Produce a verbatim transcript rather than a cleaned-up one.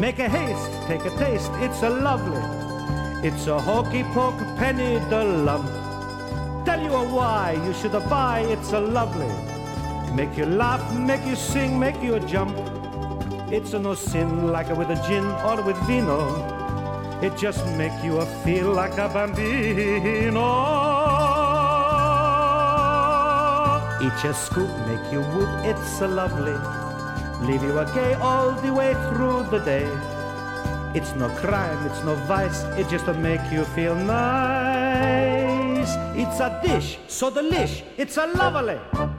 Make a haste, take a taste, it's a lovely. It's a hokey poke penny de lump. Tell you a why you should buy, it's a lovely. Make you laugh, make you sing, make you jump. It's a no sin like with a gin or with vino. It just make you a feel like a bambino. Each a scoop make you whoop, it's a lovely. Leave you a gay all the way through the day. It's no crime, it's no vice, it just to make you feel nice. It's a dish, so delish, it's a lovely.